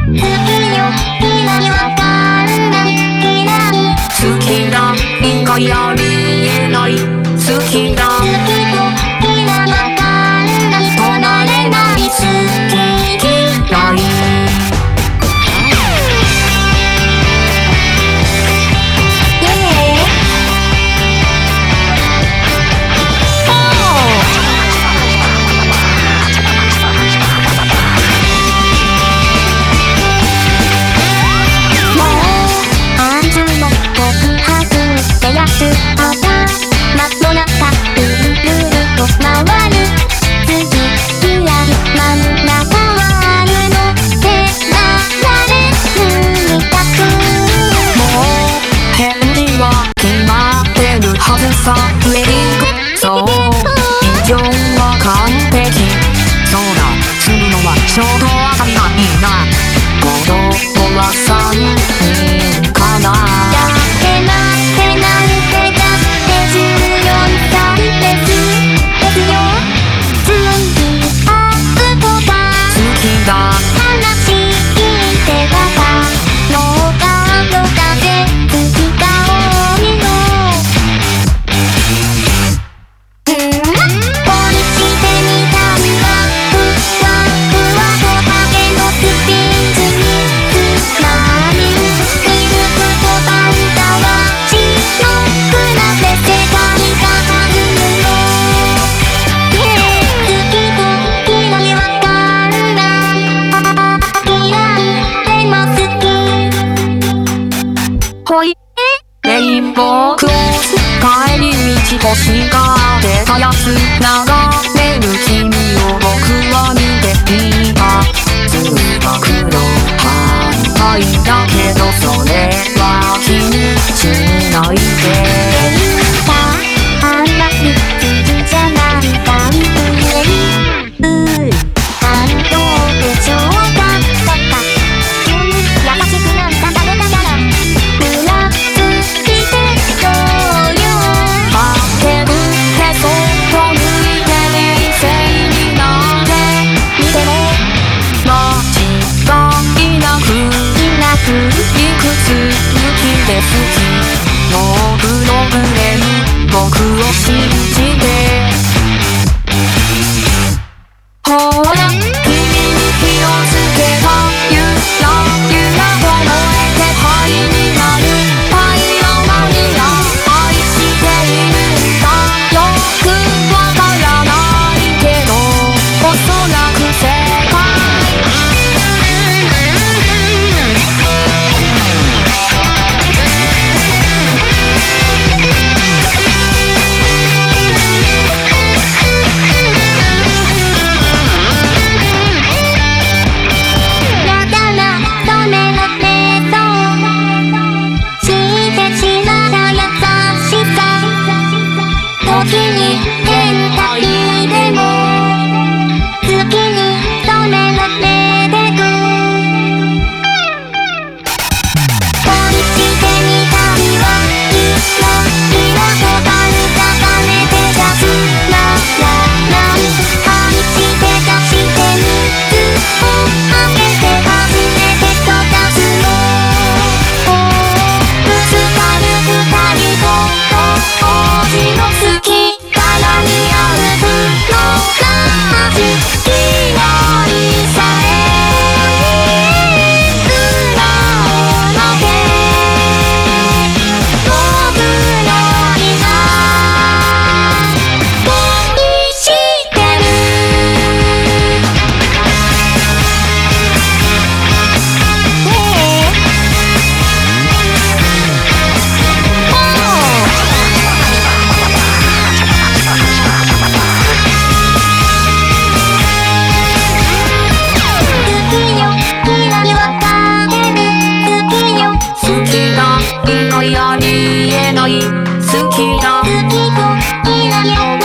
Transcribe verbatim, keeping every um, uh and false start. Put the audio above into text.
好きだ以外ありえない。好きだ離れない好き嫌い。さウェディングそう以上は完璧。そうだするのはちょうどあたりがいいな。子供はさんにんかな。 やってなってなんてだってじゅうよんさいですですよ。準備アップとか好きだ話聞いてたかのがのだで好きが多いの。 ほいレインボークロス帰り道星が出たやつ眺める君を僕は見ていた。ずっと黒反対だけどそれは気にしないで。 あんまり好きじゃない感じうー感動でしょうかとか急に優しくなんか食べたからふらついてそうよ。 あけるへそを向いて冷静になってみても間違いなくいなくいくつ抜きで好きのプログレム僕を信じて。ほら君に火をつけたゆらゆら燃えて灰になるパイロマニア愛しているんだ。よくわからないけどおそらく正解。 時に変態でも好きに染められてく恋してみたいわいろいろとたる重ねてジャズラララ愛して出してみずをあげて初めて育つのぶつかる二人と王子の好きから似合うのが味嫌いさえ素直なけ僕の今恋してる。 好きだ以外ありえない。好きだ好きと嫌いよ